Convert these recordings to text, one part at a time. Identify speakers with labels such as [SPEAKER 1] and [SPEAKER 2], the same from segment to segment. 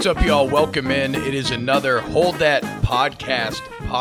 [SPEAKER 1] What's up, y'all? Welcome in. It is another Hold That podcast.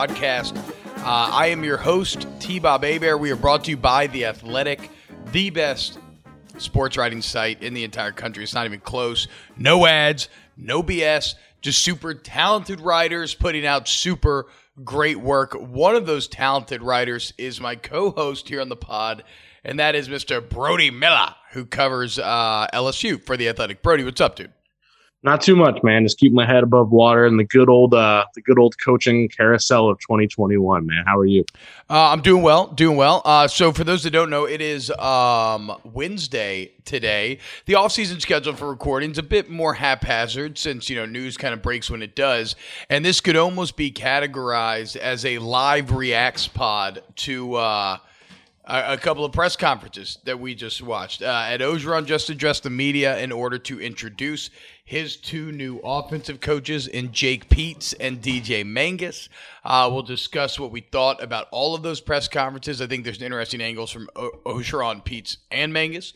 [SPEAKER 1] I am your host, T-Bob Hebert. We are brought to you by The Athletic, the best sports writing site in the entire country. It's not even close. No ads, no BS, just super talented writers putting out super great work. One of those talented writers is my co-host here on the pod, and that is Mr. Brody Miller, who covers LSU for The Athletic. Brody, what's up, dude?
[SPEAKER 2] Not too much, man. Just keep my head above water in the good old coaching carousel of 2021, man. How are you?
[SPEAKER 1] I'm doing well. So for those that don't know, it is Wednesday today. The offseason schedule for recording is a bit more haphazard since, news kind of breaks when it does. And this could almost be categorized as a live reacts pod to a couple of press conferences that we just watched. Ed Orgeron just addressed the media in order to introduce his two new offensive coaches in Jake Peetz and DJ Mangas. We'll discuss what we thought about all of those press conferences. I think there's interesting angles from Orgeron, Peetz, and Mangas.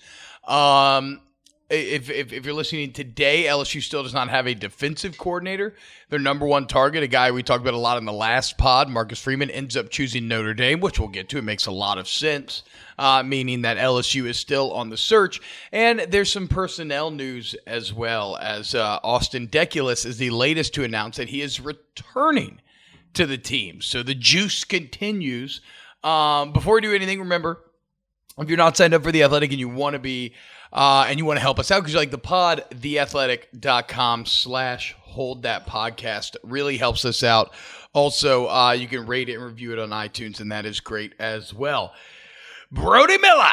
[SPEAKER 1] If you're listening today, LSU still does not have a defensive coordinator. Their number one target, a guy we talked about a lot in the last pod, Marcus Freeman, ends up choosing Notre Dame, which we'll get to. It makes a lot of sense, meaning that LSU is still on the search. And there's some personnel news as well, as Austin Deculus is the latest to announce that he is returning to the team. So the juice continues. Before we do anything, remember, if you're not signed up for The Athletic and you want to be and you want to help us out because you like the pod, theathletic.com/hold that podcast really helps us out. Also, you can rate it and review it on iTunes, and that is great as well. Brody Miller,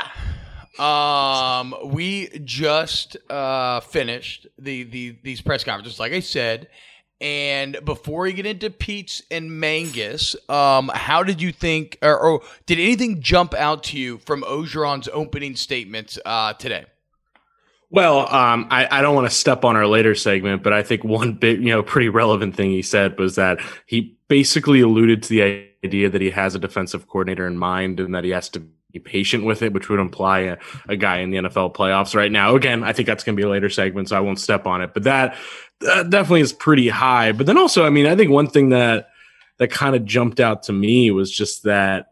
[SPEAKER 1] we just finished these press conferences, like I said. And before we get into Peetz and Mangas, how did you think, or did anything jump out to you from Orgeron's opening statements today?
[SPEAKER 2] Well, I don't want to step on our later segment, but I think one big, pretty relevant thing he said was that he basically alluded to the idea that he has a defensive coordinator in mind and that he has to be patient with it, which would imply a guy in the NFL playoffs right now. Again, I think that's going to be a later segment, so I won't step on it. But that definitely is pretty high. But then also, I think one thing that kind of jumped out to me was just that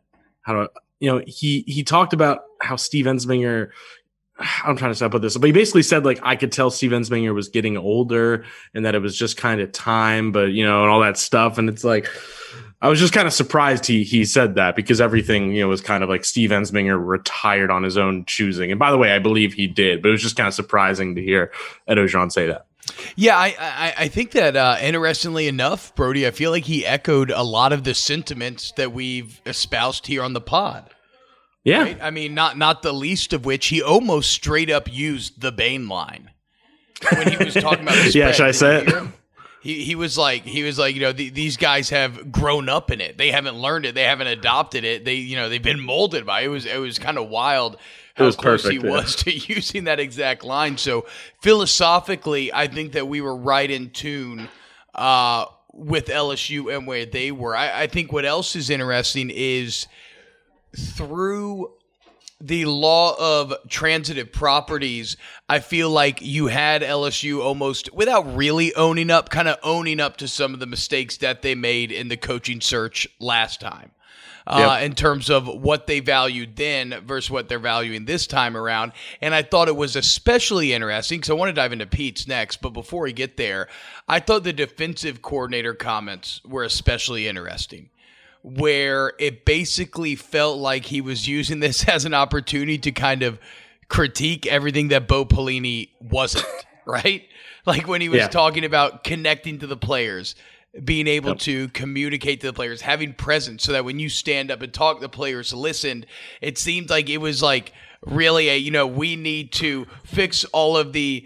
[SPEAKER 2] he talked about how Steve Ensminger. I'm trying to step with this, but he basically said, I could tell Steve Ensminger was getting older and that it was just kind of time, but, and all that stuff. And it's I was just kind of surprised he said that because everything, was kind of like Steve Ensminger retired on his own choosing. And by the way, I believe he did, but it was just kind of surprising to hear Ed Orgeron say that.
[SPEAKER 1] Yeah, I think that interestingly enough, Brody, I feel like he echoed a lot of the sentiments that we've espoused here on the pod.
[SPEAKER 2] Yeah.
[SPEAKER 1] Right? Not the least of which he almost straight up used the Bane line when he was talking about the spread.
[SPEAKER 2] Yeah, should I say it?
[SPEAKER 1] He was like, these guys have grown up in it. They haven't learned it. They haven't adopted it. They've been molded by it. It was kind of wild how close he was to using that exact line. So philosophically, I think that we were right in tune with LSU and where they were. I think what else is interesting is through the law of transitive properties, I feel like you had LSU almost without really owning up to some of the mistakes that they made in the coaching search last time. In terms of what they valued then versus what they're valuing this time around. And I thought it was especially interesting because I want to dive into Peetz next. But before we get there, I thought the defensive coordinator comments were especially interesting, where it basically felt like he was using this as an opportunity to kind of critique everything that Bo Pelini wasn't, right? Like when he was talking about connecting to the players, being able to communicate to the players, having presence so that when you stand up and talk, the players listened. It seemed like it was really we need to fix all of the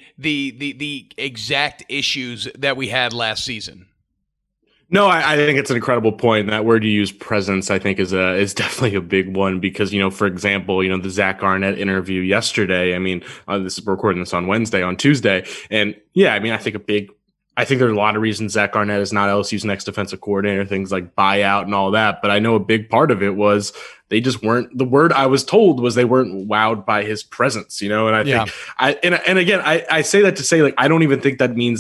[SPEAKER 1] exact issues that we had last season.
[SPEAKER 2] No, I think it's an incredible point. That word you use, presence, I think is definitely a big one because, for example, the Zach Arnett interview yesterday, we're recording this on Wednesday, on Tuesday. And I think there's a lot of reasons Zach Arnett is not LSU's next defensive coordinator, things like buyout and all that. But I know a big part of it was they just weren't, the word I was told was they weren't wowed by his presence, and I think, I say that to say, I don't even think that means Zach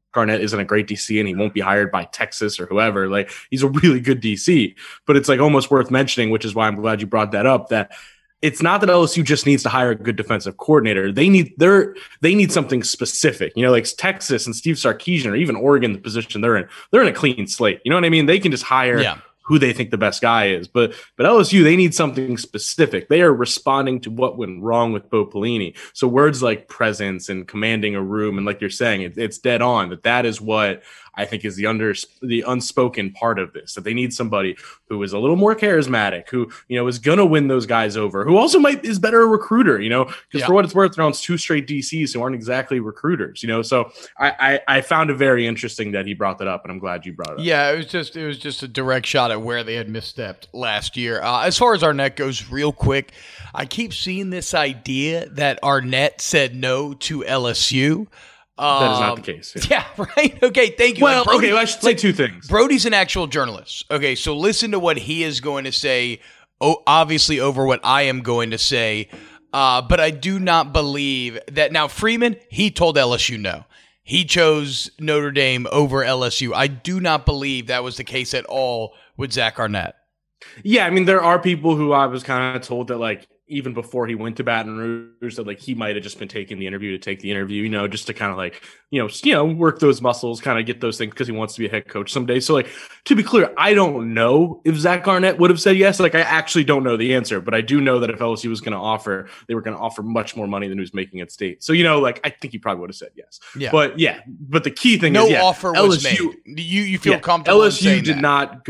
[SPEAKER 2] Arnett isn't a great DC and he won't be hired by Texas or whoever. Like, he's a really good DC, but it's like almost worth mentioning, which is why I'm glad you brought that up, that it's not that LSU just needs to hire a good defensive coordinator. They need something specific. You know, like Texas and Steve Sarkisian or even Oregon, the position they're in a clean slate. You know what I mean? They can just hire who they think the best guy is. But LSU, they need something specific. They are responding to what went wrong with Bo Pelini. So words like presence and commanding a room, and like you're saying, it's dead on. That is what I think is the unspoken part of this, that they need somebody who is a little more charismatic, who, you know, is going to win those guys over, who also is better a recruiter, you know, because for what it's worth, they're on 2 straight DCs who aren't exactly recruiters, you know? So I found it very interesting that he brought that up, and I'm glad you brought it up.
[SPEAKER 1] Yeah, it was just a direct shot at where they had misstepped last year. As far as Arnett goes, real quick, I keep seeing this idea that Arnett said no to LSU.
[SPEAKER 2] That is not the case.
[SPEAKER 1] Yeah, right? Okay, thank you.
[SPEAKER 2] Well, Brody, I should say 2 things.
[SPEAKER 1] Brody's an actual journalist. Okay, so listen to what he is going to say, obviously over what I am going to say. But I do not believe that. Now, Freeman, he told LSU no. He chose Notre Dame over LSU. I do not believe that was the case at all with Zach Arnett.
[SPEAKER 2] Yeah, I mean, there are people who I was kind of told that, like, even before he went to Baton Rouge, that like he might have just been taking the interview to take the interview, you know, just to kind of like, you know, work those muscles, kind of get those things because he wants to be a head coach someday. So, like, to be clear, I don't know if Zach Arnett would have said yes. Like, I actually don't know the answer, but I do know that if LSU was going to offer, they were going to offer much more money than he was making at State. So, you know, like, I think he probably would have said yes. Yeah. But the key thing is,
[SPEAKER 1] no offer was LSU, made. You feel comfortable?
[SPEAKER 2] LSU did not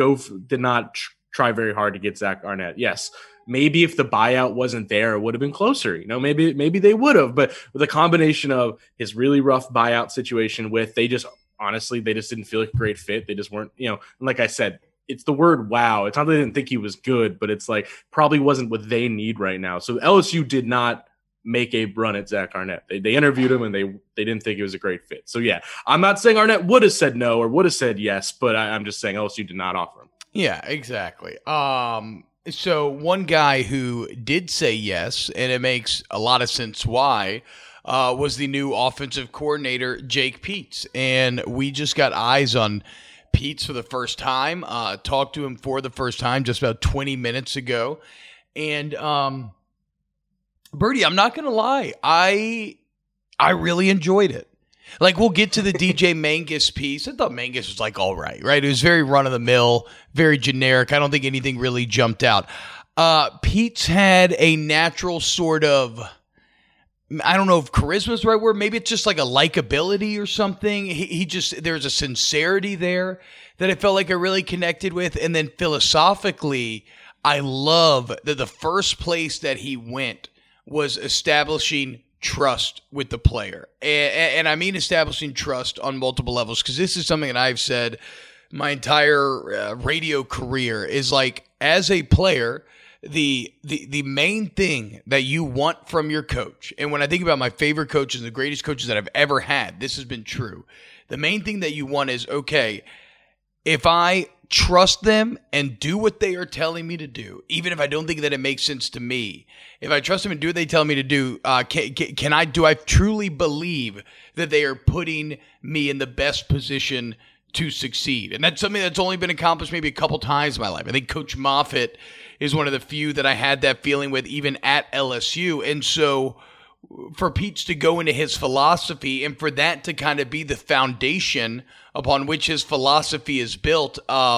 [SPEAKER 2] try very hard to get Zach Arnett. Yes. Maybe if the buyout wasn't there, it would have been closer. You know, maybe they would have. But with a combination of his really rough buyout situation they just didn't feel like a great fit. They just weren't, you know, and like I said, it's the word wow. It's not that they didn't think he was good, but it's like probably wasn't what they need right now. So LSU did not make a run at Zach Arnett. They interviewed him and they didn't think it was a great fit. So yeah, I'm not saying Arnett would have said no or would have said yes, but I'm just saying LSU did not offer him.
[SPEAKER 1] Yeah, exactly. So one guy who did say yes, and it makes a lot of sense why, was the new offensive coordinator, Jake Peetz. And we just got eyes on Peetz for the first time, talked to him for the first time just about 20 minutes ago. And Birdie, I'm not going to lie, I really enjoyed it. Like, we'll get to the DJ Mangus piece. I thought Mangus was, like, all right? It was very run-of-the-mill, very generic. I don't think anything really jumped out. Pete's had a natural sort of, I don't know if charisma is the right word. Maybe it's just like a likability or something. He just, there's a sincerity there that I felt like I really connected with. And then philosophically, I love that the first place that he went was establishing trust with the player. And I mean establishing trust on multiple levels, because this is something that I've said my entire radio career is like, as a player, the main thing that you want from your coach, and when I think about my favorite coaches, the greatest coaches that I've ever had, this has been true. The main thing that you want is, okay, if I trust them and do what they are telling me to do, even if I don't think that it makes sense to me, if I trust them and do what they tell me to do, do I truly believe that they are putting me in the best position to succeed? And that's something that's only been accomplished maybe a couple times in my life. I think Coach Moffitt is one of the few that I had that feeling with, even at LSU. And so for Peetz to go into his philosophy and for that to kind of be the foundation upon which his philosophy is built,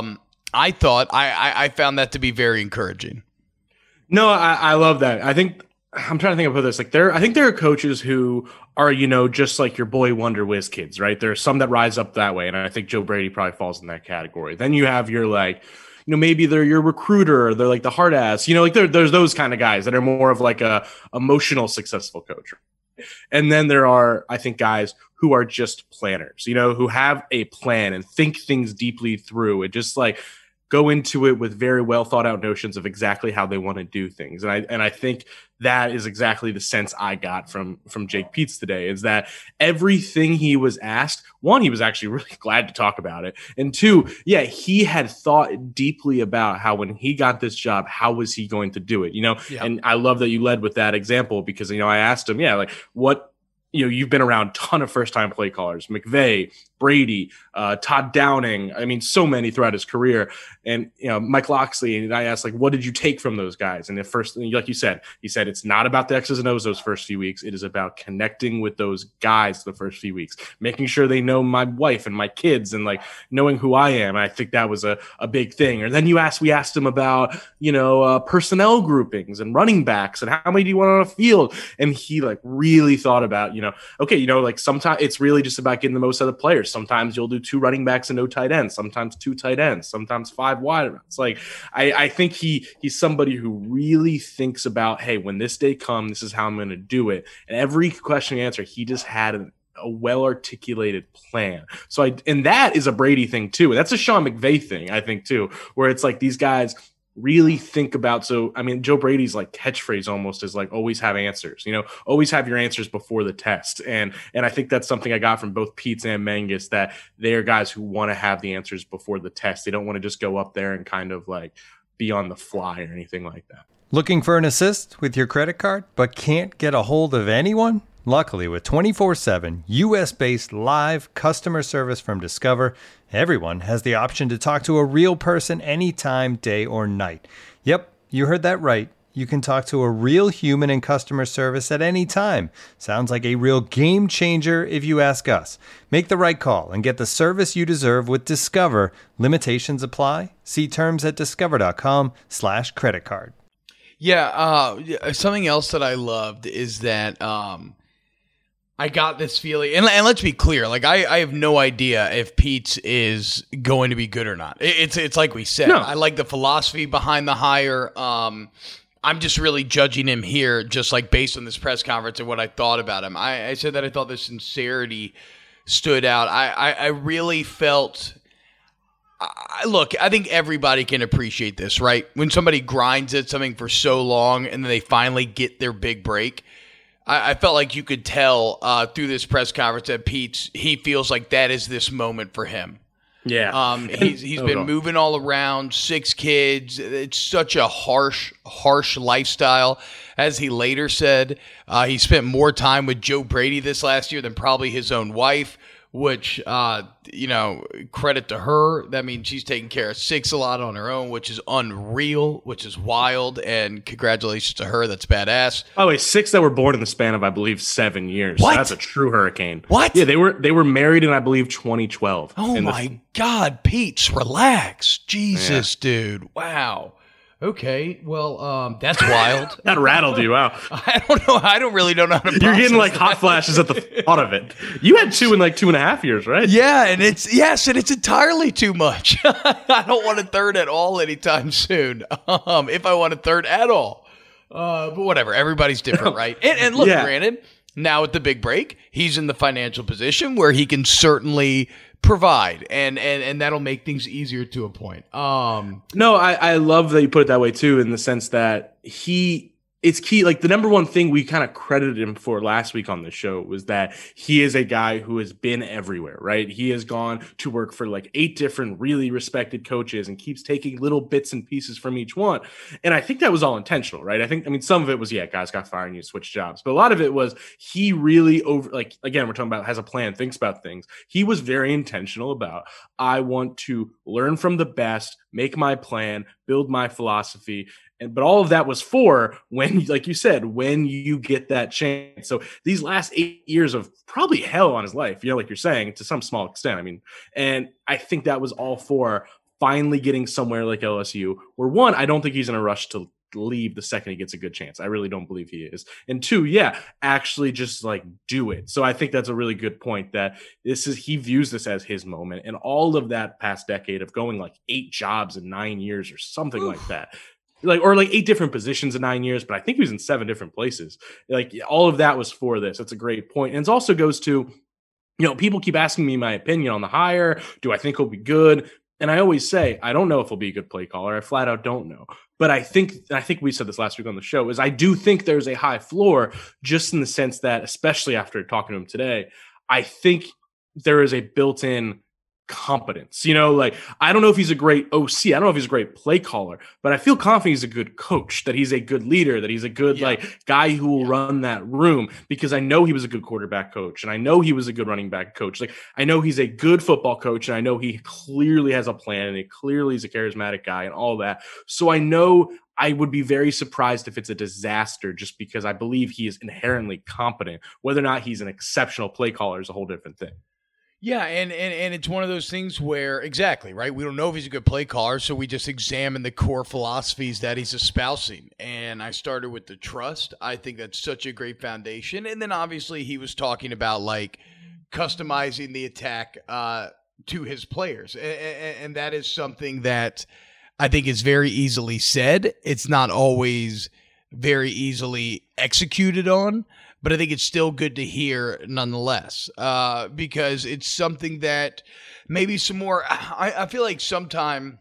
[SPEAKER 1] I found that to be very encouraging.
[SPEAKER 2] No, I love that. I'm trying to think about this. Like, I think there are coaches who are, you know, just like your boy wonder whiz kids, right? There are some that rise up that way, and I think Joe Brady probably falls in that category. Then you have your, like, you know, maybe they're your recruiter, or they're like the hard ass, you know, like there's those kind of guys that are more of like a emotional successful coach. And then there are, I think, guys who are just planners, you know, who have a plan and think things deeply through and just like go into it with very well thought out notions of exactly how they want to do things. And I think that is exactly the sense I got from Jake Peetz today, is that everything he was asked, one, he was actually really glad to talk about it. And two, yeah, he had thought deeply about how when he got this job, how was he going to do it? You know, yeah. And I love that you led with that example because, you know, I asked him, yeah, like what, you know, you've been around a ton of first-time play callers, McVay, Brady, Todd Downing. I mean, so many throughout his career. And, Mike Locksley, and I asked, like, what did you take from those guys? And at first, like you said, he said, it's not about the X's and O's those first few weeks. It is about connecting with those guys the first few weeks, making sure they know my wife and my kids and like knowing who I am. And I think that was a big thing. Or then we asked him about, personnel groupings and running backs and how many do you want on a field? And he like really thought about, like sometimes it's really just about getting the most out of the players. Sometimes you'll do 2 running backs and no tight ends, sometimes 2 tight ends, sometimes 5 wide. It's like, I think he's somebody who really thinks about, hey, when this day comes, this is how I'm going to do it. And every question and answer, he just had a well-articulated plan. So and that is a Brady thing too. That's a Sean McVay thing, I think too, where it's like these guys really think about. So, I mean, Joe Brady's like catchphrase almost is like, always have answers, always have your answers before the test. And I think that's something I got from both Pete's and Mangus, that they're guys who want to have the answers before the test. They don't want to just go up there and kind of like be on the fly or anything like that.
[SPEAKER 3] Looking for an assist with your credit card, but can't get a hold of anyone? Luckily, with 24/7 U.S.-based live customer service from Discover, everyone has the option to talk to a real person anytime, day or night. Yep, you heard that right. You can talk to a real human in customer service at any time. Sounds like a real game changer if you ask us. Make the right call and get the service you deserve with Discover. Limitations apply. See terms at discover.com/creditcard.
[SPEAKER 1] Yeah, something else that I loved is that I got this feeling, and let's be clear, like I have no idea if Pete's is going to be good or not. It's like we said. No. I like the philosophy behind the hire. I'm just really judging him here, just like based on this press conference and what I thought about him. I said that I thought the sincerity stood out. I really felt. Look, I think everybody can appreciate this, right? When somebody grinds at something for so long and then they finally get their big break. I felt like you could tell through this press conference that he feels like that is this moment for him.
[SPEAKER 2] Yeah.
[SPEAKER 1] He's been moving all around, 6 kids. It's such a harsh lifestyle. As he later said, he spent more time with Joe Brady this last year than probably his own wife, which, credit to her. That means she's taking care of 6 a lot on her own, which is unreal, which is wild. And congratulations to her. That's badass.
[SPEAKER 2] By the way, 6 that were born in the span of, I believe, 7 years.
[SPEAKER 1] What?
[SPEAKER 2] So that's a true hurricane.
[SPEAKER 1] What?
[SPEAKER 2] Yeah, they were married in, I believe, 2012.
[SPEAKER 1] Oh, my God, Pete's, relax. Jesus, dude. Wow. Okay, well, that's wild.
[SPEAKER 2] That rattled you out.
[SPEAKER 1] I don't know. I don't really know how to.
[SPEAKER 2] You're getting like hot flashes at the thought of it. You had 2 in like 2.5 years, right?
[SPEAKER 1] Yeah, and it's entirely too much. I don't want a third at all anytime soon. If I want a third at all, but whatever. Everybody's different, right? And look, granted, now at the big break, he's in the financial position where he can certainly provide, and that'll make things easier to a point.
[SPEAKER 2] No, I love that you put it that way too, in the sense that it's key. Like the number one thing we kind of credited him for last week on the show was that he is a guy who has been everywhere, right? He has gone to work for like 8 different really respected coaches and keeps taking little bits and pieces from each one. And I think that was all intentional, right? I mean, some of it was, guys got fired and you switch jobs, but a lot of it was he really again, we're talking about has a plan, thinks about things. He was very intentional about, I want to learn from the best, make my plan, build my philosophy. But all of that was for when, like you said, when you get that chance. So these last 8 years of probably hell on his life, like you're saying, to some small extent. I mean, and I think that was all for finally getting somewhere like LSU, where 1, I don't think he's in a rush to leave the second he gets a good chance. I really don't believe he is. And 2, actually just like do it. So I think that's a really good point, that he views this as his moment. And all of that past decade of going like 8 jobs in 9 years or something like that. Or 8 different positions in 9 years, but I think he was in 7 different places. Like all of that was for this. That's a great point. And it also goes to, people keep asking me my opinion on the hire. Do I think he'll be good? And I always say, I don't know if he'll be a good play caller. I flat out don't know. But I think we said this last week on the show, is I do think there's a high floor, just in the sense that, especially after talking to him today, I think there is a built-in competence. Like, I don't know if he's a great OC. I don't know if he's a great play caller, but I feel confident he's a good coach, that he's a good leader, that he's a good guy who will run that room, because I know he was a good quarterback coach, and I know he was a good running back coach. Like, I know he's a good football coach, and I know he clearly has a plan, and he clearly is a charismatic guy and all that. So I know I would be very surprised if it's a disaster, just because I believe he is inherently competent. Whether or not he's an exceptional play caller is a whole different thing.
[SPEAKER 1] Yeah, and it's one of those things where, exactly, right? We don't know if he's a good play caller, so we just examine the core philosophies that he's espousing. And I started with the trust. I think that's such a great foundation. And then obviously he was talking about like customizing the attack to his players. And that is something that I think is very easily said. It's not always very easily executed on, but I think it's still good to hear nonetheless, because it's something that maybe some more, I feel like sometime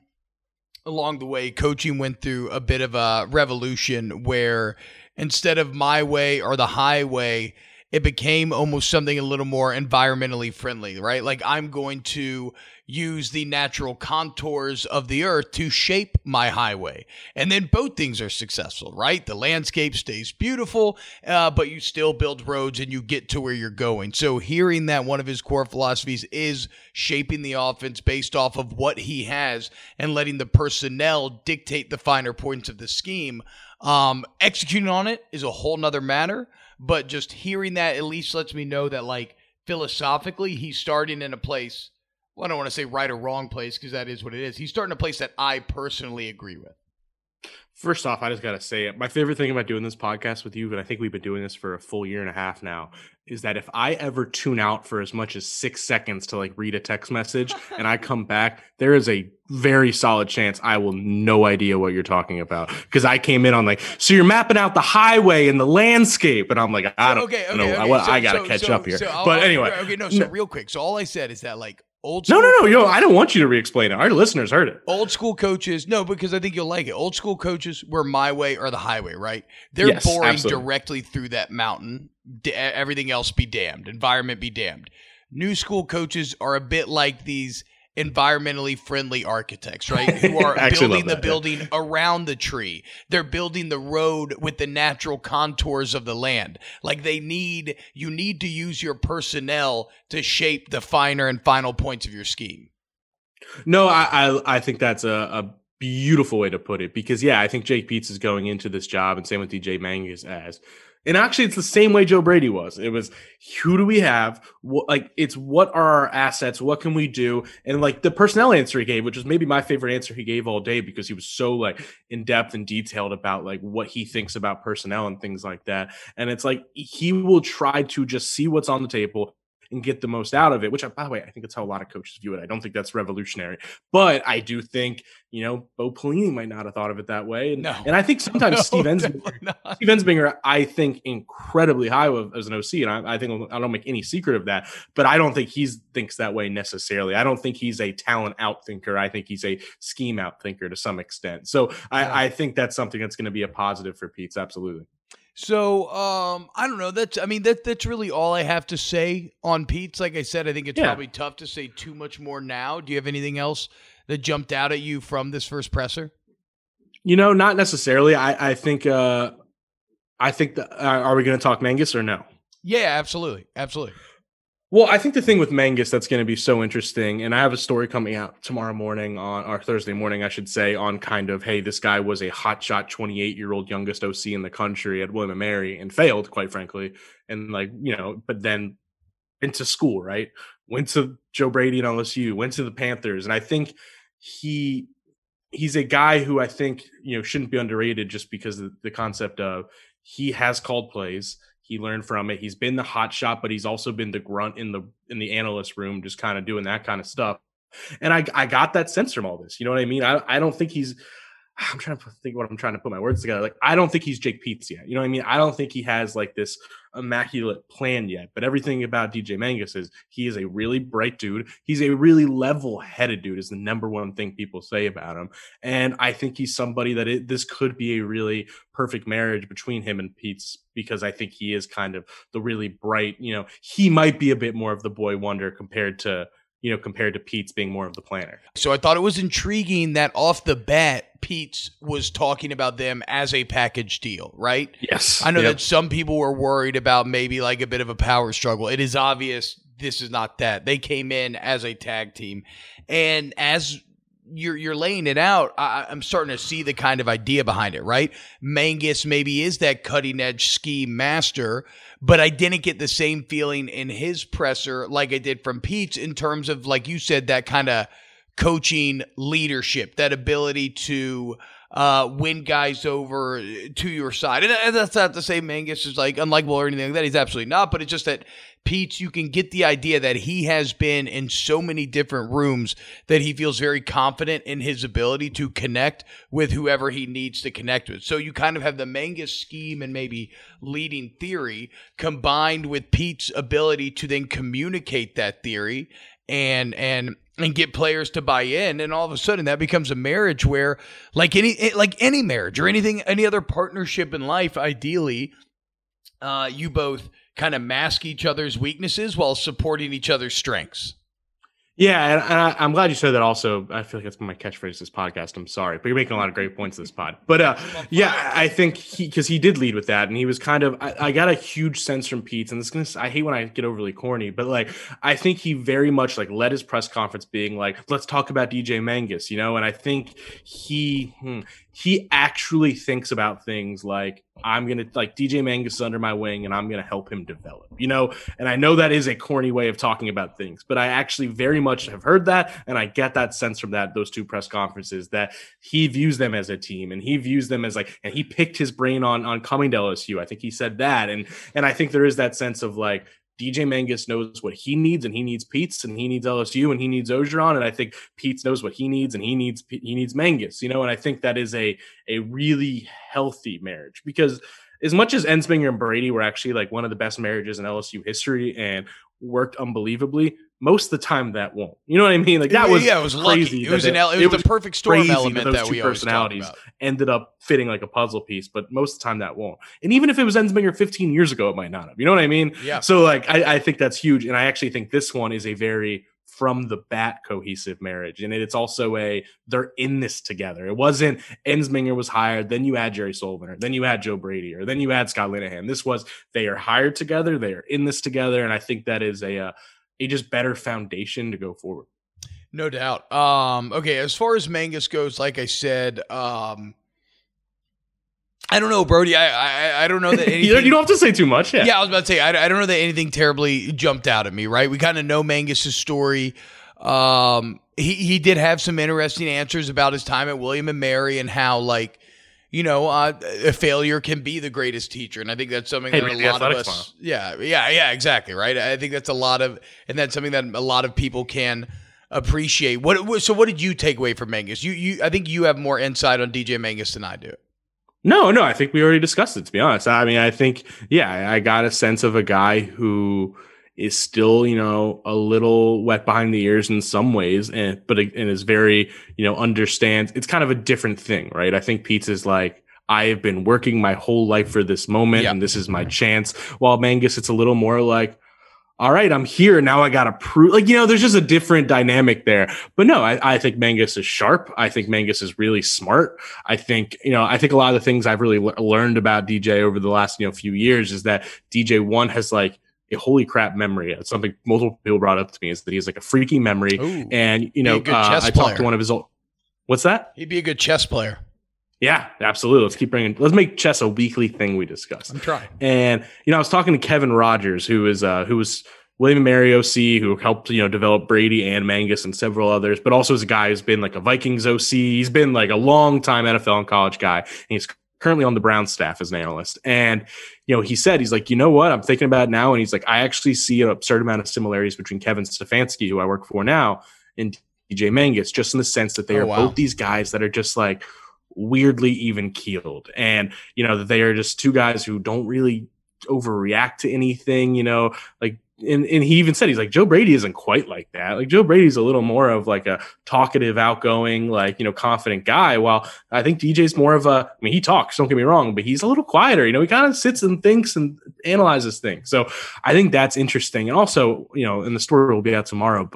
[SPEAKER 1] along the way, coaching went through a bit of a revolution where instead of my way or the highway, it became almost something a little more environmentally friendly, right? Like, I'm going to use the natural contours of the earth to shape my highway. And then both things are successful, right? The landscape stays beautiful, but you still build roads and you get to where you're going. So hearing that one of his core philosophies is shaping the offense based off of what he has and letting the personnel dictate the finer points of the scheme. Executing on it is a whole nother matter. But just hearing that at least lets me know that, like, philosophically, he's starting in a place, well, I don't want to say right or wrong place, because that is what it is. He's starting a place that I personally agree with.
[SPEAKER 2] First off, I just got to say it. My favorite thing about doing this podcast with you, and I think we've been doing this for a full year and a half now, is that if I ever tune out for as much as 6 seconds to like read a text message and I come back, there is a very solid chance I will no idea what you're talking about. Because I came in on like, so you're mapping out the highway and the landscape. And I'm like, I don't know. I got to catch up here. But anyway.
[SPEAKER 1] So real quick. So all I said is that, like, old
[SPEAKER 2] school No, I don't want you to re-explain it. Our listeners heard it.
[SPEAKER 1] Old school coaches, no, because I think you'll like it. Old school coaches were my way or the highway, right? They're boring directly through that mountain. Everything else be damned. Environment be damned. New school coaches are a bit like these environmentally friendly architects, right? Who are building the building around the tree. They're building the road with the natural contours of the land. Like, you need to use your personnel to shape the finer and final points of your scheme.
[SPEAKER 2] No, I think that's a beautiful way to put it, because I think Jake Peetz is going into this job, and same with DJ Mangus and actually, it's the same way Joe Brady was. It was, who do we have? It's what are our assets? What can we do? And like the personnel answer he gave, which was maybe my favorite answer he gave all day, because he was so like in depth and detailed about like what he thinks about personnel and things like that. And it's like, he will try to just see what's on the table and get the most out of it, which, by the way, I think that's how a lot of coaches view it. I don't think that's revolutionary, but I do think, Bo Pelini might not have thought of it that way. And I think sometimes Steve Ensminger, I think incredibly high as an OC. And I think I don't make any secret of that, but I don't think he thinks that way necessarily. I don't think he's a talent out thinker. I think he's a scheme out thinker to some extent. So I think that's something that's going to be a positive for Peetz. Absolutely.
[SPEAKER 1] So, I don't know. That's really all I have to say on Peetz. Like I said, I think it's probably tough to say too much more now. Do you have anything else that jumped out at you from this first presser?
[SPEAKER 2] Not necessarily. I think are we going to talk Mangus or no?
[SPEAKER 1] Yeah, absolutely. Absolutely.
[SPEAKER 2] Well, I think the thing with Mangus that's going to be so interesting, and I have a story coming out tomorrow morning or Thursday morning, I should say, on kind of, hey, this guy was a hotshot 28-year-old youngest OC in the country at William & Mary and failed, quite frankly. And but then went to school, right? Went to Joe Brady and LSU, went to the Panthers. And I think he's a guy who I think, shouldn't be underrated just because of the concept of he has called plays. He learned from it. He's been the hot shot, but he's also been the grunt in the analyst room, just kind of doing that kind of stuff. And I got that sense from all this. You know what I mean? I don't think I'm trying to think what I'm trying to put my words together. Like, I don't think he's Jake Peetz yet. You know what I mean? I don't think he has like this immaculate plan yet, but everything about DJ Mangus is he is a really bright dude. He's a really level-headed dude is the number one thing people say about him. And I think he's somebody that this could be a really perfect marriage between him and Peetz, because I think he is kind of the really bright, he might be a bit more of the boy wonder compared to compared to Pete's being more of the planner.
[SPEAKER 1] So I thought it was intriguing that off the bat, Pete's was talking about them as a package deal, right?
[SPEAKER 2] Yes.
[SPEAKER 1] I know that some people were worried about maybe like a bit of a power struggle. It is obvious this is not that. They came in as a tag team. And as you're laying it out, I'm starting to see the kind of idea behind it, right? Mangus maybe is that cutting edge scheme master, but I didn't get the same feeling in his presser like I did from Pete's in terms of, like you said, that kind of coaching leadership, that ability to win guys over to your side. And that's not to say Mangus is like unlikable or anything like that. He's absolutely not, but it's just that Pete's, you can get the idea that he has been in so many different rooms that he feels very confident in his ability to connect with whoever he needs to connect with. So you kind of have the Mangus scheme and maybe leading theory combined with Pete's ability to then communicate that theory and get players to buy in, and all of a sudden that becomes a marriage where, like any marriage or any other partnership in life, ideally, you both kind of mask each other's weaknesses while supporting each other's strengths.
[SPEAKER 2] Yeah, and I'm glad you said that also. I feel like that's my catchphrase this podcast. I'm sorry, but you're making a lot of great points this pod. But yeah, I think because he did lead with that, and he was kind of, I got a huge sense from Pete, and I hate when I get overly corny, but like, I think he very much like led his press conference being like, let's talk about DJ Mangus, and I think he actually thinks about things like, I'm going to like DJ Mangus is under my wing and I'm going to help him develop, and I know that is a corny way of talking about things, but I actually very much have heard that. And I get that sense from those two press conferences that he views them as a team and he views them as like, and he picked his brain on coming to LSU. I think he said that. And I think there is that sense of like, DJ Mangus knows what he needs, and he needs Pete's, and he needs LSU, and he needs Orgeron, and I think Pete's knows what he needs, and he needs Mangus, and I think that is a really healthy marriage, because as much as Ensminger and Brady were actually like one of the best marriages in LSU history and worked unbelievably, most of the time that won't. You know what I mean? Like that was
[SPEAKER 1] it was
[SPEAKER 2] crazy.
[SPEAKER 1] Lucky. It was the perfect storm element that we always talk about.
[SPEAKER 2] Ended up fitting like a puzzle piece, but most of the time that won't. And even if it was Ensminger 15 years ago, it might not have. You know what I mean?
[SPEAKER 1] Yeah.
[SPEAKER 2] So like I think that's huge, and I actually think this one is a very from the bat cohesive marriage, and it's also they're in this together. It wasn't Ensminger was hired, then you add Jerry Sullivan, or then you add Joe Brady, or then you add Scott Linehan. This was they are hired together, they are in this together, and I think that is a just better foundation to go forward.
[SPEAKER 1] No doubt. Okay, as far as Mangus goes, like I said, I don't know, Brody. I don't know that anything...
[SPEAKER 2] You don't have to say too much. Yeah,
[SPEAKER 1] I was about to say, I don't know that anything terribly jumped out at me, right? We kind of know Mangus's story. He did have some interesting answers about his time at William and Mary and how, like, a failure can be the greatest teacher. And I think that's something that a lot of us, yeah, exactly. Right. I think that's that's something that a lot of people can appreciate. So what did you take away from Mangus? I think you have more insight on DJ Mangus than I do.
[SPEAKER 2] No, I think we already discussed it, to be honest. I mean, I think, I got a sense of a guy who is still, a little wet behind the ears in some ways, but is very, understands. It's kind of a different thing, right? I think Pete's is like, I have been working my whole life for this moment, and this is my chance. While Mangus, it's a little more like, all right, I'm here. Now I got to prove, like, there's just a different dynamic there. But no, I think Mangus is sharp. I think Mangus is really smart. I think a lot of the things I've really learned about DJ over the last, few years is that DJ has like a holy crap memory. It's something multiple people brought up to me, is that he has like a freaky memory.
[SPEAKER 1] Ooh,
[SPEAKER 2] and, I talked to one of his old, what's that?
[SPEAKER 1] He'd be a good chess player.
[SPEAKER 2] Yeah, absolutely. Let's make chess a weekly thing we discuss.
[SPEAKER 1] I'm trying.
[SPEAKER 2] And, I was talking to Kevin Rogers, who was William and Mary OC, who helped, develop Brady and Mangus and several others, but also is a guy who's been like a Vikings OC. He's been like a long time NFL and college guy. And he's currently on the Browns staff as an analyst. And, he said, he's like, you know what, I'm thinking about it now. And he's like, I actually see an absurd amount of similarities between Kevin Stefanski, who I work for now, and DJ Mangus, just in the sense that they are both these guys that are just like weirdly even keeled. And, that they are just two guys who don't really overreact to anything, and he even said, he's like, Joe Brady isn't quite like that. Like, Joe Brady's a little more of like a talkative, outgoing, like, confident guy. While I think DJ's more of he talks, don't get me wrong, but he's a little quieter. He kind of sits and thinks and analyzes things. So I think that's interesting. And also, and the story will be out tomorrow, but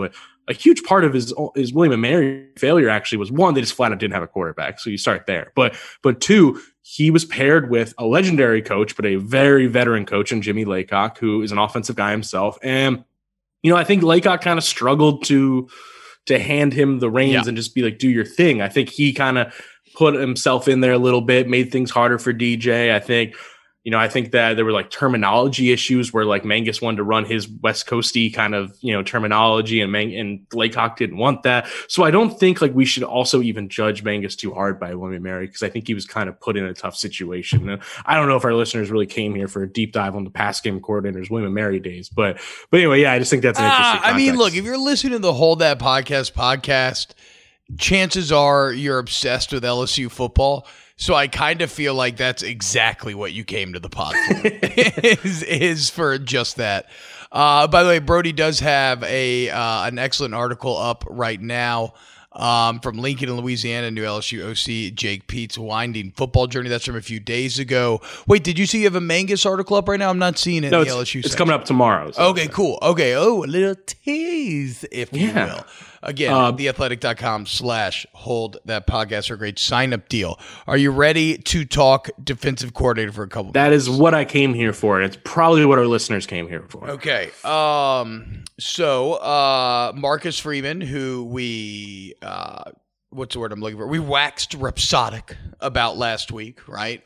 [SPEAKER 2] a huge part of his William & Mary failure actually was, one, they just flat out didn't have a quarterback. So you start there. But two, he was paired with a legendary coach, but a very veteran coach in Jimmy Laycock, who is an offensive guy himself. And, I think Laycock kind of struggled to hand him the reins and just be like, do your thing. I think he kind of put himself in there a little bit, made things harder for DJ. I think that there were like terminology issues where like Mangus wanted to run his West Coasty kind of, terminology, and Laycock didn't want that. So I don't think like we should also even judge Mangus too hard by William & Mary, because I think he was kind of put in a tough situation. And I don't know if our listeners really came here for a deep dive on the pass game coordinators William & Mary days, but anyway, yeah, I just think that's an interesting context.
[SPEAKER 1] I mean, look, if you're listening to the Hold That podcast, chances are you're obsessed with LSU football. So I kind of feel like that's exactly what you came to the pod for, is for just that. By the way, Brody does have an excellent article up right now from Lincoln in Louisiana, new LSU OC Jake Pete's winding football journey. That's from a few days ago. Wait, did you see you have a Mangus article up right now? I'm not seeing it in the LSU section.
[SPEAKER 2] It's coming up tomorrow.
[SPEAKER 1] Okay, cool. Okay. Oh, a little tease, if you will. Again, theathletic.com/hold that podcast for a great sign-up deal. Are you ready to talk defensive coordinator for a couple minutes?
[SPEAKER 2] That is what I came here for. And it's probably what our listeners came here for.
[SPEAKER 1] Okay. So Marcus Freeman, who we what's the word I'm looking for? We waxed rhapsodic about last week, right?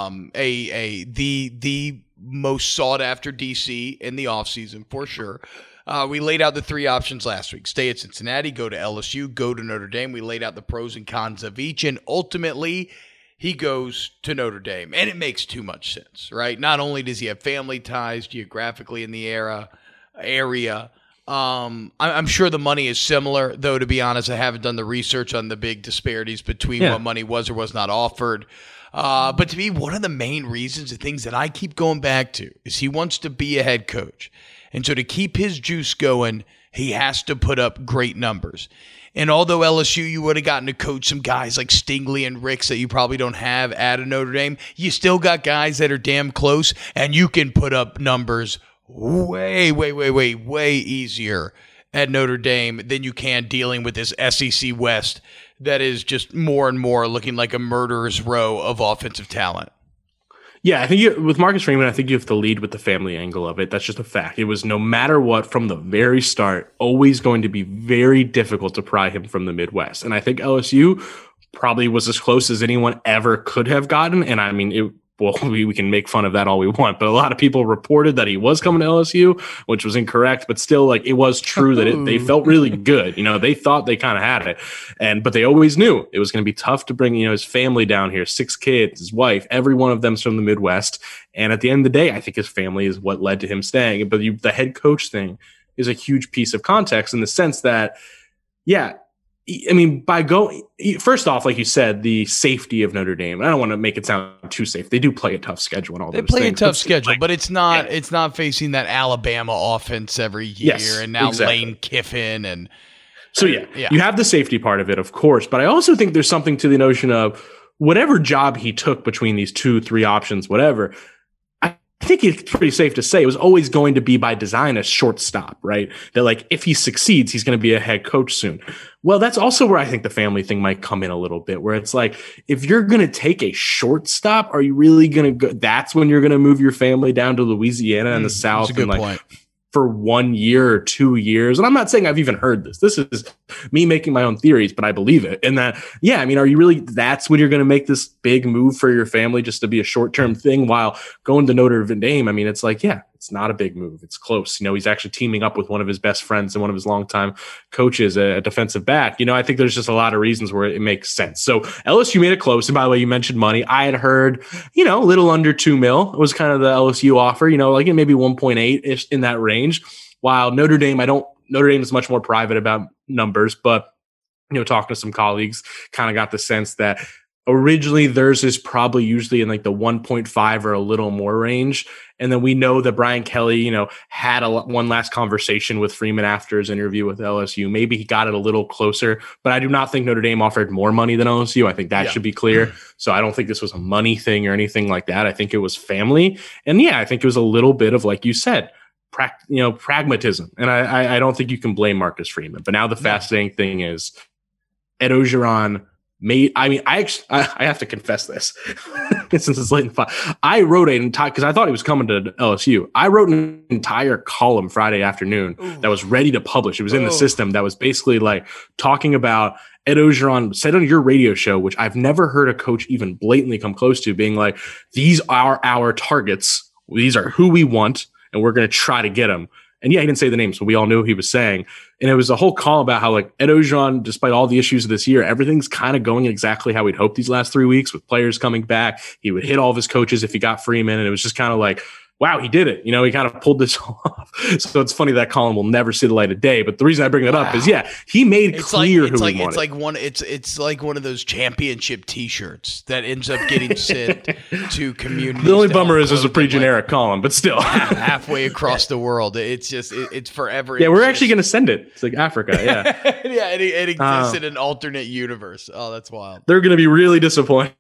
[SPEAKER 1] The most sought after DC in the offseason for sure. We laid out the three options last week. Stay at Cincinnati, go to LSU, go to Notre Dame. We laid out the pros and cons of each, and ultimately he goes to Notre Dame. And it makes too much sense, right? Not only does he have family ties geographically in the area. I'm sure the money is similar, though, to be honest. I haven't done the research on the big disparities between what money was or was not offered. But to me, one of the main reasons, the things that I keep going back to, is he wants to be a head coach. And so to keep his juice going, he has to put up great numbers. And although LSU, you would have gotten to coach some guys like Stingley and Ricks that you probably don't have at a Notre Dame, you still got guys that are damn close, and you can put up numbers way easier at Notre Dame than you can dealing with this SEC West that is just more and more looking like a murderer's row of offensive talent.
[SPEAKER 2] Yeah, I think with Marcus Freeman, I think you have to lead with the family angle of it. That's just a fact. It was, no matter what, from the very start, always going to be very difficult to pry him from the Midwest. And I think LSU probably was as close as anyone ever could have gotten. And I mean, we can make fun of that all we want, but a lot of people reported that he was coming to LSU, which was incorrect, but still, like, it was true that they felt really good. They thought they kind of had it, but they always knew it was going to be tough to bring, his family down here, 6 kids, his wife, every one of them's from the Midwest. And at the end of the day, I think his family is what led to him staying. But the head coach thing is a huge piece of context in the sense that, I mean, first off, like you said, the safety of Notre Dame. I don't want to make it sound too safe. They do play a tough schedule and all those things.
[SPEAKER 1] They play a tough schedule, but it's not facing that Alabama offense every year, and now Lane Kiffin. And
[SPEAKER 2] so, you have the safety part of it, of course. But I also think there's something to the notion of whatever job he took between these 2-3 options, whatever, I think it's pretty safe to say it was always going to be by design a shortstop, right? That, like, if he succeeds, he's going to be a head coach soon. Well, that's also where I think the family thing might come in a little bit, where it's like, if you're going to take a shortstop, are you really going to go? That's when you're going to move your family down to Louisiana and the South.
[SPEAKER 1] That's a good point.
[SPEAKER 2] For 1 year or 2 years. And I'm not saying I've even heard this. This is me making my own theories, but I believe it. And that, I mean, are you really, that's when you're going to make this big move for your family just to be a short-term thing while going to Notre Dame? I mean, it's like, it's not a big move. It's close. He's actually teaming up with one of his best friends and one of his longtime coaches, a defensive back. I think there's just a lot of reasons where it makes sense. So LSU made it close. And by the way, you mentioned money. I had heard, a little under $2 million was kind of the LSU offer, like maybe 1.8-ish in that range. While Notre Dame is much more private about numbers, but, talking to some colleagues, kind of got the sense that originally theirs is probably usually in like the 1.5 or a little more range. And then we know that Brian Kelly, had one last conversation with Freeman after his interview with LSU. Maybe he got it a little closer, but I do not think Notre Dame offered more money than LSU. I think that should be clear. So I don't think this was a money thing or anything like that. I think it was family. And I think it was a little bit of, like you said, pragmatism. And I don't think you can blame Marcus Freeman. But now the fascinating thing is Ed Orgeron I have to confess this since it's late in the fight. I wrote an entire, because I thought he was coming to LSU. I wrote an entire column Friday afternoon that was ready to publish. It was in the system that was basically like talking about Ed Orgeron said on your radio show, which I've never heard a coach even blatantly come close to, being like, these are our targets. These are who we want, and we're going to try to get them. And yeah, he didn't say the names, but we all knew what he was saying. And it was a whole call about how like Ed Orgeron, despite all the issues of this year, everything's kind of going exactly how we'd hoped these last 3 weeks with players coming back. He would hit all of his coaches if he got Freeman. And it was just kind of like, wow, he did it. He kind of pulled this off. So it's funny that column will never see the light of day. But the reason I bring that up is, he made clear who he wanted.
[SPEAKER 1] It's like one of those championship T-shirts that ends up getting sent to communities.
[SPEAKER 2] The only bummer is it's a pretty generic column, but still
[SPEAKER 1] halfway across the world. It's just it's forever.
[SPEAKER 2] Yeah, we're actually going to send it. It's like Africa. Yeah,
[SPEAKER 1] yeah. It exists in an alternate universe. Oh, that's wild.
[SPEAKER 2] They're going to be really disappointed.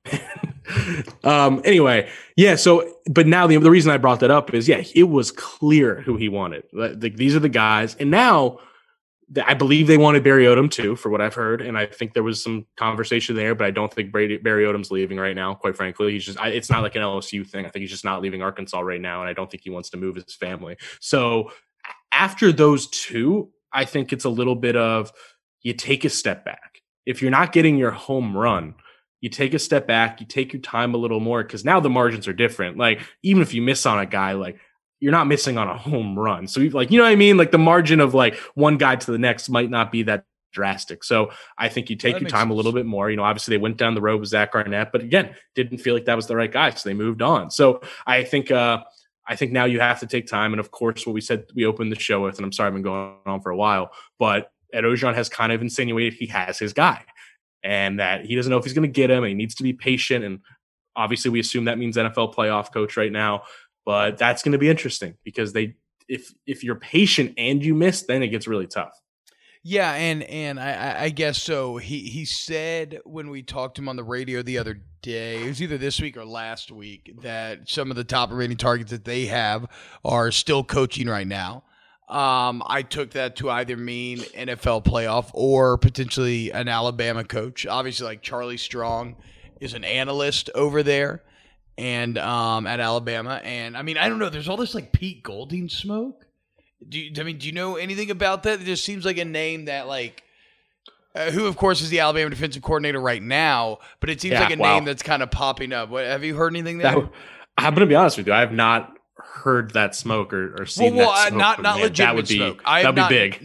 [SPEAKER 2] Anyway, yeah. So, but now the reason I brought that up is, it was clear who he wanted. Like, these are the guys, and now I believe they wanted Barry Odom too, for what I've heard, and I think there was some conversation there. But I don't think Barry Odom's leaving right now. Quite frankly, he's just. It's not like an LSU thing. I think he's just not leaving Arkansas right now, and I don't think he wants to move his family. So, after those two, I think it's a little bit of you take a step back. If you're not getting your home run, you take a step back, you take your time a little more, because now the margins are different. Like, even if you miss on a guy, like, you're not missing on a home run. So, like, you know what I mean? Like, the margin of, like, one guy to the next might not be that drastic. So, I think you take your time a little bit more. Obviously, they went down the road with Zach Arnett, but again, didn't feel like that was the right guy, so they moved on. So, I think now you have to take time. And, of course, what we opened the show with, and I'm sorry I've been going on for a while, but Ed Orgeron has kind of insinuated he has his guy, and that he doesn't know if he's going to get him, and he needs to be patient. And obviously we assume that means NFL playoff coach right now, but that's going to be interesting because if you're patient and you miss, then it gets really tough.
[SPEAKER 1] Yeah. And I guess so. He said when we talked to him on the radio the other day, it was either this week or last week, that some of the top remaining targets that they have are still coaching right now. I took that to either mean NFL playoff or potentially an Alabama coach. Obviously, like Charlie Strong is an analyst over there and at Alabama. And I mean, I don't know. There's all this like Pete Golding smoke. Do you know anything about that? It just seems like a name that like who, of course, is the Alabama defensive coordinator right now. But it seems like a name that's kind of popping up. Have you heard anything there?
[SPEAKER 2] I'm going to be honest with you. I have not heard that smoke or seen that smoke.
[SPEAKER 1] Not legitimate smoke.
[SPEAKER 2] That'd be big.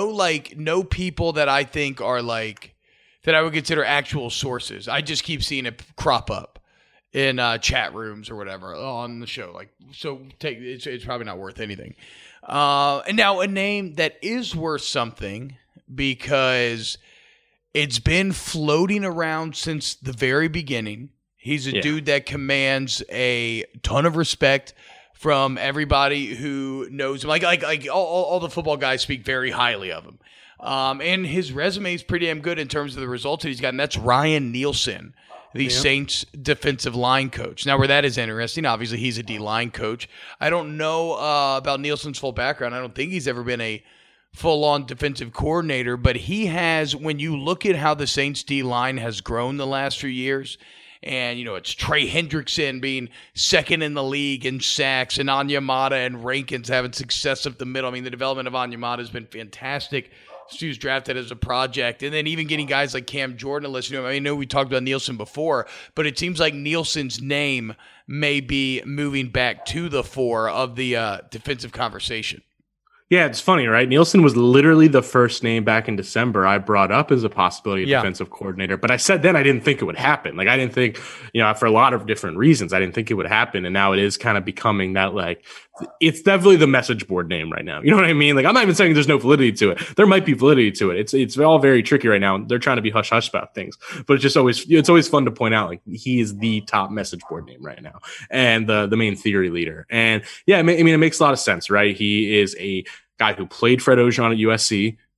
[SPEAKER 1] No people that I think are like that I would consider actual sources. I just keep seeing it crop up in chat rooms or whatever on the show. Like, so it's probably not worth anything. And now a name that is worth something because it's been floating around since the very beginning. He's a dude that commands a ton of respect from everybody who knows him. Like all the football guys speak very highly of him. And his resume is pretty damn good in terms of the results that he's gotten. That's Ryan Nielsen, the Saints defensive line coach. Now, where that is interesting, obviously he's a D-line coach. I don't know about Nielsen's full background. I don't think he's ever been a full-on defensive coordinator, but he has, when you look at how the Saints D-line has grown the last few years, and, it's Trey Hendrickson being second in the league in sacks, and Onyemata and Rankins having success up the middle. I mean, the development of Onyemata has been fantastic. He was drafted as a project. And then even getting guys like Cam Jordan to listen to him. I know we talked about Nielsen before, but it seems like Nielsen's name may be moving back to the fore of the defensive conversation.
[SPEAKER 2] Yeah, it's funny, right? Nielsen was literally the first name back in December I brought up as a possibility of defensive coordinator. But I said then I didn't think it would happen. Like, I didn't think, for a lot of different reasons, I didn't think it would happen. And now it is kind of becoming that, like, it's definitely the message board name right now. You know what I mean? Like, I'm not even saying there's no validity to it. There might be validity to it. It's all very tricky right now. They're trying to be hush-hush about things. But it's always fun to point out, like, he is the top message board name right now and the main theory leader. And, yeah, it makes a lot of sense, right? He is a guy who played Fred Orgeron at USC,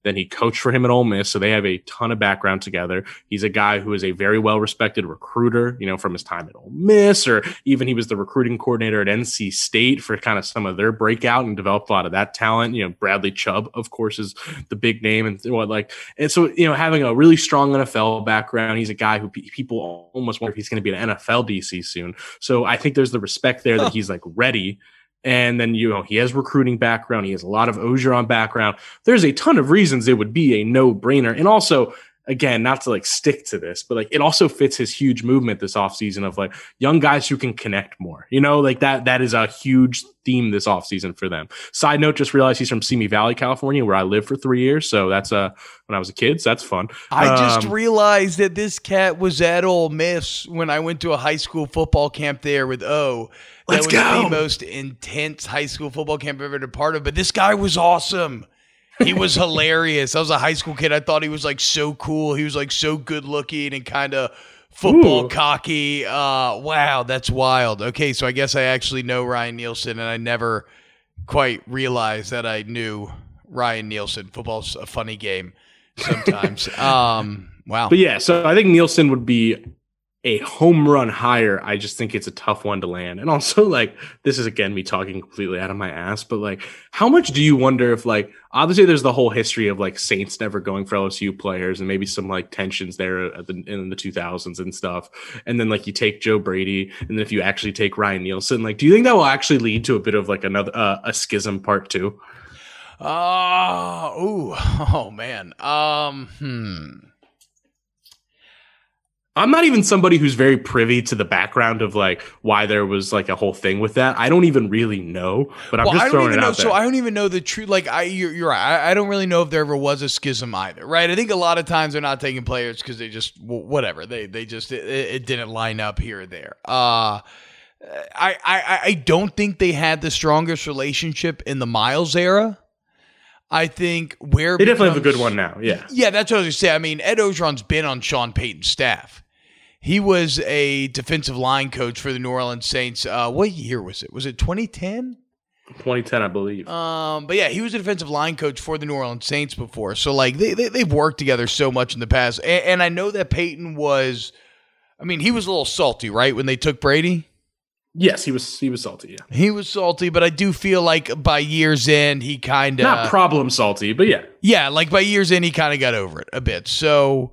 [SPEAKER 2] Then he coached for him at Ole Miss, so they have a ton of background together. He's a guy who is a very well-respected recruiter, from his time at Ole Miss, or even he was the recruiting coordinator at NC State for kind of some of their breakout and developed a lot of that talent. Bradley Chubb, of course, is the big name, and so having a really strong NFL background, he's a guy who people almost wonder if he's going to be an NFL DC soon. So I think there's the respect there that he's ready. And then, he has recruiting background. He has a lot of Orgeron background. There's a ton of reasons it would be a no-brainer. And also, again, not to stick to this, but it also fits his huge movement this offseason of young guys who can connect more. That is a huge theme this offseason for them. Side note, just realized he's from Simi Valley, California, where I lived for 3 years. So that's when I was a kid. So that's fun.
[SPEAKER 1] I just realized that this cat was at Ole Miss when I went to a high school football camp there with O. That was the most intense high school football camp I've ever been a part of. But this guy was awesome. He was hilarious. I was a high school kid. I thought he was so cool. He was so good looking and kind of football cocky. Wow, that's wild. Okay, so I guess I actually know Ryan Nielsen, and I never quite realized that I knew Ryan Nielsen. Football's a funny game sometimes. Wow.
[SPEAKER 2] But yeah, so I think Nielsen would be a home run hire. I just think it's a tough one to land. And also this is again me talking completely out of my ass, but how much do you wonder if obviously there's the whole history of Saints never going for LSU players and maybe some tensions there in the 2000s and stuff. And then you take Joe Brady, and then if you actually take Ryan Nielsen, do you think that will actually lead to a bit of another a schism part 2?
[SPEAKER 1] Oh man.
[SPEAKER 2] I'm not even somebody who's very privy to the background of why there was a whole thing with that. I don't even really know, but I'm just throwing it out there.
[SPEAKER 1] So I don't even know the truth. You're right. I don't really know if there ever was a schism either, right? I think a lot of times they're not taking players because they just whatever they just it didn't line up here or there. I don't think they had the strongest relationship in the Miles era. I think
[SPEAKER 2] they definitely have a good one now. Yeah,
[SPEAKER 1] that's what I was going to say. I mean, Ed Orgeron's been on Sean Payton's staff. He was a defensive line coach for the New Orleans Saints. What year was it? Was it 2010?
[SPEAKER 2] 2010, I believe.
[SPEAKER 1] But yeah, he was a defensive line coach for the New Orleans Saints before. So they've worked together so much in the past. And I know that Payton was, he was a little salty, right, when they took Brady?
[SPEAKER 2] Yes, he was salty, yeah.
[SPEAKER 1] He was salty, but I do feel by year's end, he kind of...
[SPEAKER 2] Not problem salty, but yeah.
[SPEAKER 1] Yeah, by year's end, he kind of got over it a bit. So...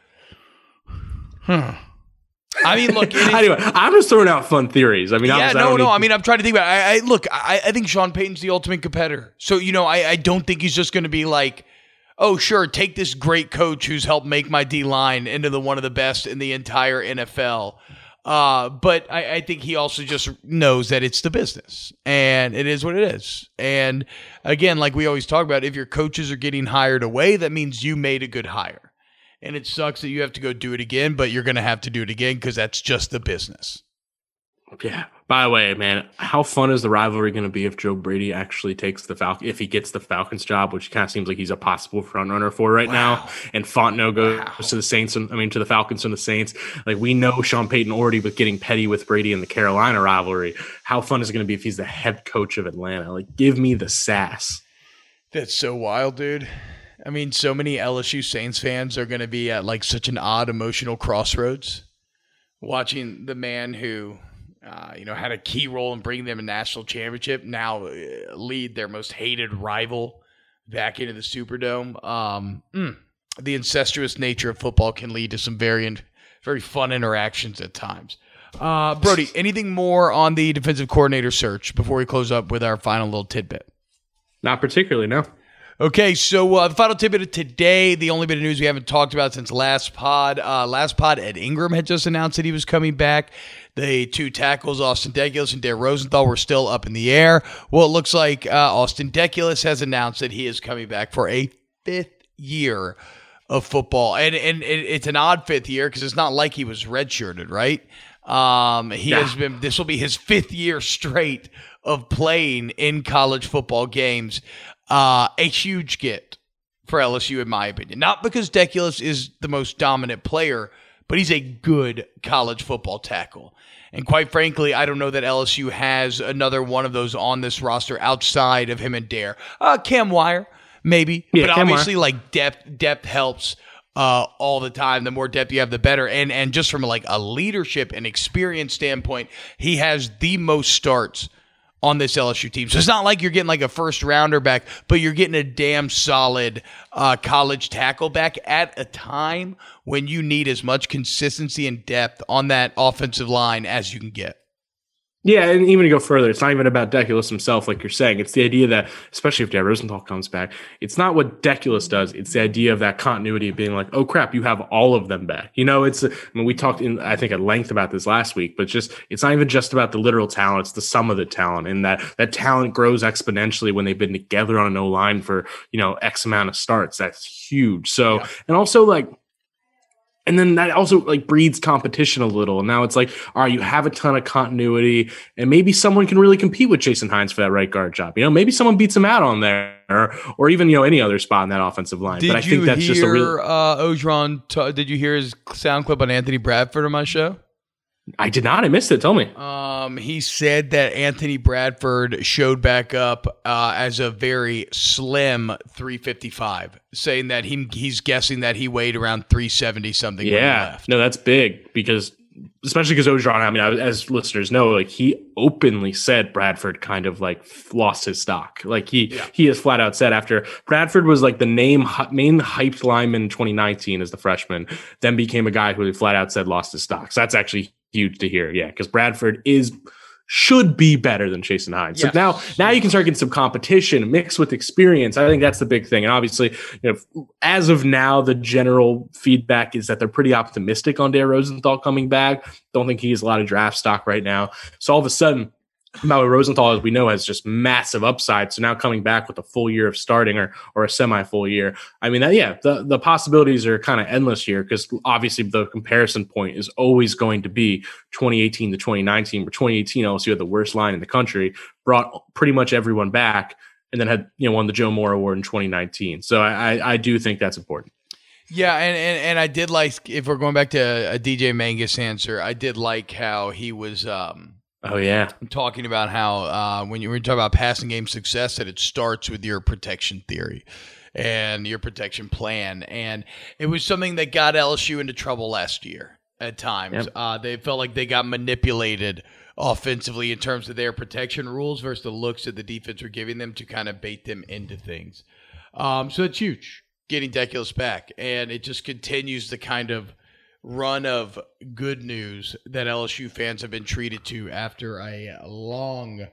[SPEAKER 1] look.
[SPEAKER 2] Anyway, I'm just throwing out fun theories.
[SPEAKER 1] I'm trying to think about it. I think Sean Payton's the ultimate competitor. So, I don't think he's just going to be oh, sure, take this great coach who's helped make my D-line into one of the best in the entire NFL. But I think he also just knows that it's the business, and it is what it is. And again, we always talk about, if your coaches are getting hired away, that means you made a good hire. And it sucks that you have to go do it again, but you're going to have to do it again because that's just the business.
[SPEAKER 2] Yeah. By the way, man, how fun is the rivalry going to be if Joe Brady actually takes if he gets the Falcons job, which kind of seems like he's a possible front runner for right now, and Fontenot goes to the Saints, to the Falcons from the Saints. We know Sean Payton already with getting petty with Brady in the Carolina rivalry. How fun is it going to be if he's the head coach of Atlanta? Give me the sass.
[SPEAKER 1] That's so wild, dude. So many LSU Saints fans are going to be at such an odd emotional crossroads watching the man who, had a key role in bringing them a national championship now lead their most hated rival back into the Superdome. The incestuous nature of football can lead to some very fun interactions at times. Brody, anything more on the defensive coordinator search before we close up with our final little tidbit?
[SPEAKER 2] Not particularly, no.
[SPEAKER 1] Okay, so the final tidbit of today, the only bit of news we haven't talked about since last pod, Ed Ingram had just announced that he was coming back. The two tackles, Austin Deculus and Dare Rosenthal, were still up in the air. Well, it looks like Austin Deculus has announced that he is coming back for a 5th year of football. And it's an odd 5th year because it's not like he was redshirted, right? This will be his 5th year straight of playing in college football games. A huge get for LSU, in my opinion. Not because Deculus is the most dominant player, but he's a good college football tackle. And quite frankly, I don't know that LSU has another one of those on this roster outside of him and Dare. Cam Wire maybe. Yeah, but obviously, like depth helps all the time. The more depth you have, the better. And just from like a leadership and experience standpoint, he has the most starts on this LSU team. So it's not like you're getting like a first rounder back, but you're getting a damn solid college tackle back at a time when you need as much consistency and depth on that offensive line as you can get.
[SPEAKER 2] Yeah, and even to go further, it's not even about Deculus himself, like you're saying. It's the idea that, especially if Dad Rosenthal comes back, it's not what Deculus does. It's the idea of that continuity of being like, oh crap, you have all of them back. You know, we talked I think at length about this last week, but it's not even just about the literal talent. It's the sum of the talent, and that talent grows exponentially when they've been together on an O-line for, X amount of starts. That's huge. So, yeah. And also and then that also like breeds competition a little. And now it's like, all right, you have a ton of continuity, and maybe someone can really compete with Jason Hines for that right guard job. Maybe someone beats him out on there, or even any other spot in that offensive line. But I think that's just a real.
[SPEAKER 1] Ojron, did you hear his sound clip on Anthony Bradford on my show?
[SPEAKER 2] I did not. I missed it. Tell me.
[SPEAKER 1] He said that Anthony Bradford showed back up as a very slim 355, saying that he's guessing that he weighed around 370 something.
[SPEAKER 2] Yeah,
[SPEAKER 1] when he left.
[SPEAKER 2] No, that's big especially because Ojron, as listeners know, like he openly said Bradford kind of like lost his stock. Like he has flat out said after Bradford was like the main hyped lineman in 2019 as the freshman, then became a guy who flat out said lost his stock. So that's actually huge to hear. Yeah, because Bradford should be better than Jason Hines. Yes. So now you can start getting some competition mixed with experience. I think that's the big thing. And obviously, as of now, the general feedback is that they're pretty optimistic on Dare Rosenthal coming back. Don't think he has a lot of draft stock right now. So all of a sudden, Maui Rosenthal, as we know, has just massive upside. So now coming back with a full year of starting or a semi-full year, the possibilities are kind of endless here, because obviously the comparison point is always going to be 2018 to 2019, where 2018 LSU had the worst line in the country, brought pretty much everyone back, and then had won the Joe Moore Award in 2019. So I do think that's important.
[SPEAKER 1] Yeah, and I did like, if we're going back to a DJ Mangus answer, I did like how he was
[SPEAKER 2] oh yeah,
[SPEAKER 1] talking about how when you were talking about passing game success, that it starts with your protection theory and your protection plan, and it was something that got LSU into trouble last year at times. Yep. They felt like they got manipulated offensively in terms of their protection rules versus the looks that the defense were giving them to kind of bait them into things. So it's huge getting Deculus back, and it just continues the kind of run of good news that LSU fans have been treated to after a long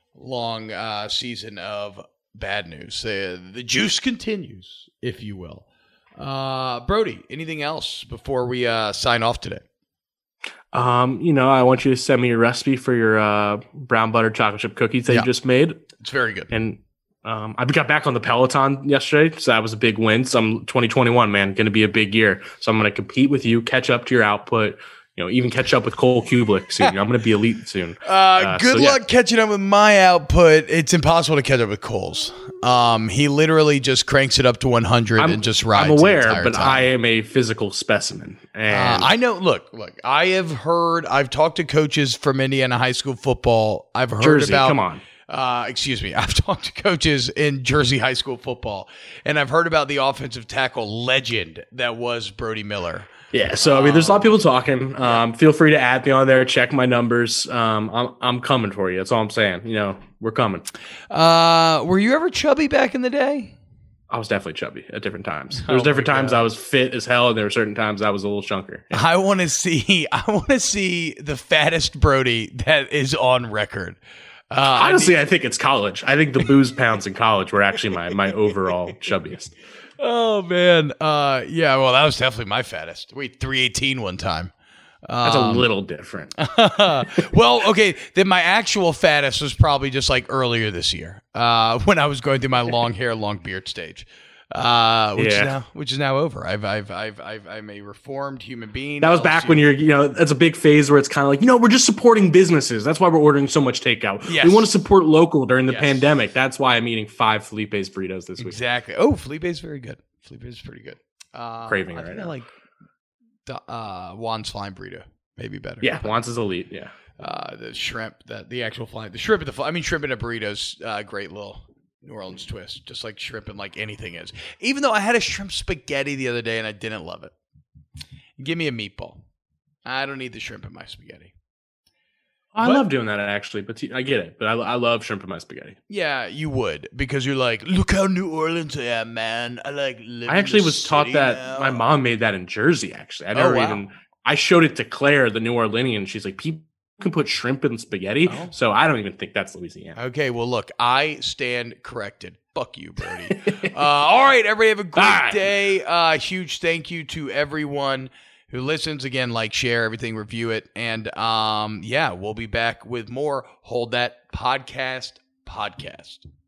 [SPEAKER 1] season of bad news. The juice continues, if you will. Brody, anything else before we sign off today?
[SPEAKER 2] I want you to send me your recipe for your brown butter chocolate chip cookies that you just made.
[SPEAKER 1] It's very good.
[SPEAKER 2] And I got back on the Peloton yesterday, so that was a big win. So I'm 2021, man, going to be a big year. So I'm going to compete with you, catch up to your output, even catch up with Cole Kublik soon. I'm going to be elite soon.
[SPEAKER 1] Good luck catching up with my output. It's impossible to catch up with Cole's. He literally just cranks it up to 100 and just rides.
[SPEAKER 2] I'm aware, but I am a physical specimen. And
[SPEAKER 1] I know. Look. I've talked to coaches from Indiana high school football. I've heard
[SPEAKER 2] Jersey,
[SPEAKER 1] about.
[SPEAKER 2] Come on.
[SPEAKER 1] I've talked to coaches in Jersey high school football, and I've heard about the offensive tackle legend that was Brody Miller.
[SPEAKER 2] Yeah, so there's a lot of people talking. Feel free to add me on there, check my numbers. I'm coming for you. That's all I'm saying. We're coming.
[SPEAKER 1] Were you ever chubby back in the day?
[SPEAKER 2] I was definitely chubby at different times. There was different times I was fit as hell, and there were certain times I was a little chunker. Yeah.
[SPEAKER 1] I want to see the fattest Brody that is on record.
[SPEAKER 2] Honestly, I think it's college. I think the booze pounds in college were actually my overall chubbiest.
[SPEAKER 1] Oh, man. Yeah, well, that was definitely my fattest. We 318 one time.
[SPEAKER 2] That's a little different.
[SPEAKER 1] Well, okay, then my actual fattest was probably just like earlier this year when I was going through my long hair, long beard stage. Which is now over. I'm a reformed human being.
[SPEAKER 2] That was back when that's a big phase where it's kind of like, we're just supporting businesses. That's why we're ordering so much takeout. Yes. We want to support local during the pandemic. That's why I'm eating 5 Felipe's burritos this week.
[SPEAKER 1] Exactly. Oh, Felipe's very good. Felipe's pretty good.
[SPEAKER 2] Craving it right now.
[SPEAKER 1] I like Juan's flying burrito. Maybe better.
[SPEAKER 2] Yeah, Juan's is elite. Yeah.
[SPEAKER 1] The shrimp, the actual flying, the shrimp at the shrimp in a burrito's great little New Orleans twist, just like shrimp and like anything is. Even though I had a shrimp spaghetti the other day and I didn't love it. Give me a meatball. I don't need the shrimp in my spaghetti.
[SPEAKER 2] I love doing that, actually, but I get it. But I love shrimp in my spaghetti.
[SPEAKER 1] Yeah, you would, because you're like, look how New Orleans I am, man. I like living
[SPEAKER 2] I actually
[SPEAKER 1] in the
[SPEAKER 2] was taught that
[SPEAKER 1] now.
[SPEAKER 2] my mom made that in Jersey, actually. I showed it to Claire, the New Orleanian. She's like, people can put shrimp in spaghetti. Oh. So I don't even think that's Louisiana.
[SPEAKER 1] Okay, well, look, I stand corrected. Fuck you, Brody. All right, everybody have a great day. Huge thank you to everyone who listens. Again, like, share, everything, review it. And we'll be back with more Hold That Podcast.